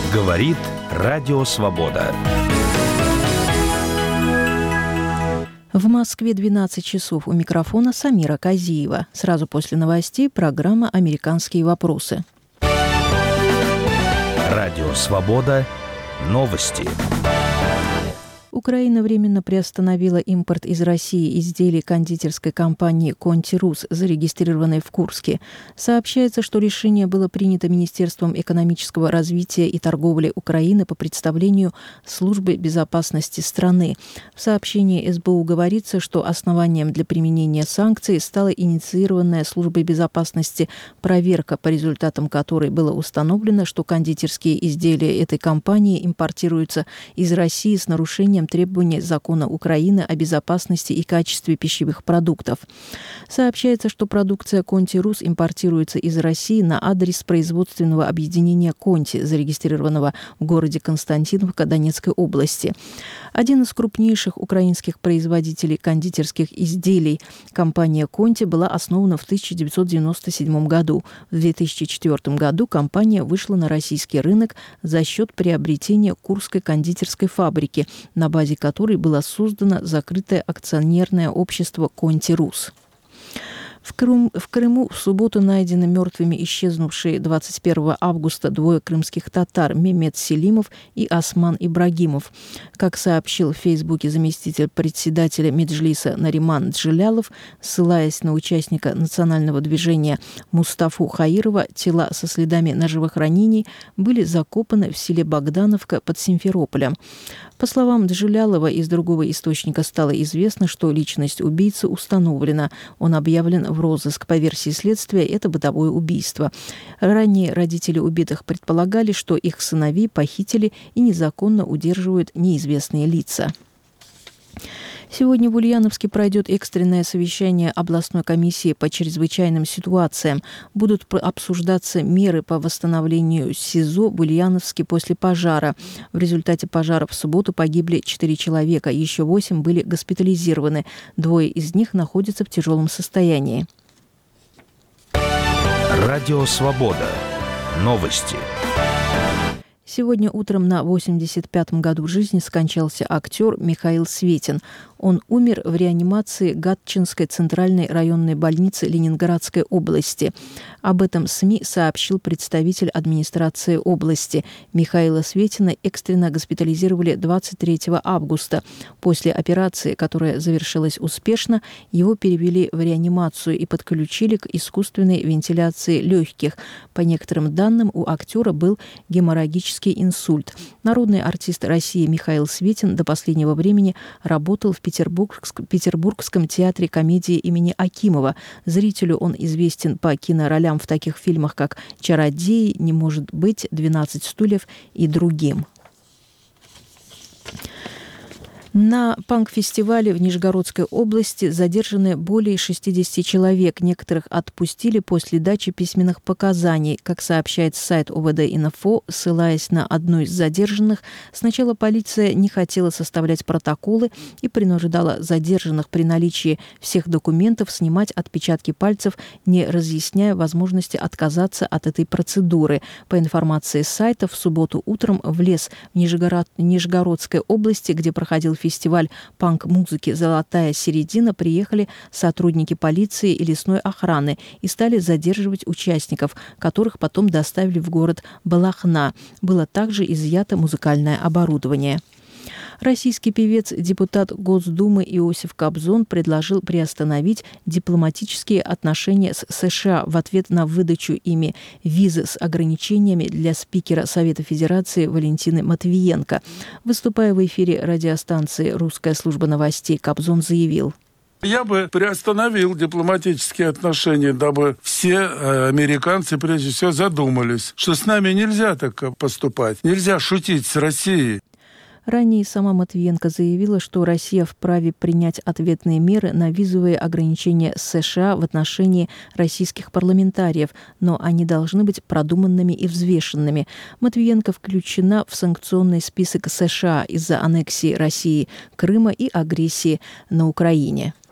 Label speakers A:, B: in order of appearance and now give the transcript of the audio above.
A: Говорит Радио Свобода.
B: В Москве 12 часов. У микрофона Самира Казиева. Сразу после новостей программа «Американские вопросы».
A: Радио Свобода. Новости.
B: Украина временно приостановила импорт из России изделий кондитерской компании «Конти-Рус», зарегистрированной в Курске. Сообщается, что решение было принято Министерством экономического развития и торговли Украины по представлению Службы безопасности страны. В сообщении СБУ говорится, что основанием для применения санкций стала инициированная Службой безопасности проверка, по результатам которой было установлено, что кондитерские изделия этой компании импортируются из России с нарушением требований закона Украины о безопасности и качестве пищевых продуктов. Сообщается, что продукция «Конти-Рус» импортируется из России на адрес производственного объединения «Конти», зарегистрированного в городе Константиновка Донецкой области. Один из крупнейших украинских производителей кондитерских изделий, компания «Конти», была основана в 1997 году. В 2004 году компания вышла на российский рынок за счет приобретения Курской кондитерской фабрики, на базе которой было создано закрытое акционерное общество «Конти-Рус». В Крыму в субботу найдены мертвыми исчезнувшие 21 августа двое крымских татар Мемет Селимов и Осман Ибрагимов. Как сообщил в Фейсбуке заместитель председателя Меджлиса Нариман Джилялов, ссылаясь на участника национального движения Мустафу Хаирова, тела со следами ножевых ранений были закопаны в селе Богдановка под Симферополем. По словам Джилялова, из другого источника стало известно, что личность убийцы установлена. Он объявлен в розыск. По версии следствия, это бытовое убийство. Ранее родители убитых предполагали, что их сыновей похитили и незаконно удерживают неизвестные лица. Сегодня в Ульяновске пройдет экстренное совещание областной комиссии по чрезвычайным ситуациям. Будут обсуждаться меры по восстановлению СИЗО в Ульяновске после пожара. В результате пожара в субботу погибли 4 человека, еще 8 были госпитализированы. 2 из них находятся в тяжелом состоянии.
A: Радио Свобода. Новости.
B: Сегодня утром на 85-м году жизни скончался актер Михаил Светин. Он умер в реанимации Гатчинской центральной районной больницы Ленинградской области. Об этом СМИ сообщил представитель администрации области. Михаила Светина экстренно госпитализировали 23 августа. После операции, которая завершилась успешно, его перевели в реанимацию и подключили к искусственной вентиляции легких. По некоторым данным, у актера был геморрагический инсульт. Народный артист России Михаил Светин до последнего времени работал в Петербургском театре комедии имени Акимова. Зрителю он известен по киноролям в таких фильмах, как «Чародей», «Не может быть», «12 стульев» и другим. На панк-фестивале в Нижегородской области задержаны более 60 человек. Некоторых отпустили после дачи письменных показаний. Как сообщает сайт ОВД-Инфо, ссылаясь на одну из задержанных, сначала полиция не хотела составлять протоколы и принуждала задержанных при наличии всех документов снимать отпечатки пальцев, не разъясняя возможности отказаться от этой процедуры. По информации сайта, в субботу утром в лес в Нижегородской области, где проходил фестиваль панк-музыки «Золотая середина», приехали сотрудники полиции и лесной охраны и стали задерживать участников, которых потом доставили в город Балахна. Было также изъято музыкальное оборудование. Российский певец, депутат Госдумы Иосиф Кобзон предложил приостановить дипломатические отношения с США в ответ на выдачу ими визы с ограничениями для спикера Совета Федерации Валентины Матвиенко. Выступая в эфире радиостанции «Русская служба новостей», Кобзон заявил:
C: Я бы приостановил дипломатические отношения, дабы все американцы прежде всего задумались, что с нами нельзя так поступать, нельзя шутить с Россией.
B: Ранее сама Матвиенко заявила, что Россия вправе принять ответные меры на визовые ограничения США в отношении российских парламентариев, но они должны быть продуманными и взвешенными. Матвиенко включена в санкционный список США из-за аннексии России Крыма и агрессии на Украине.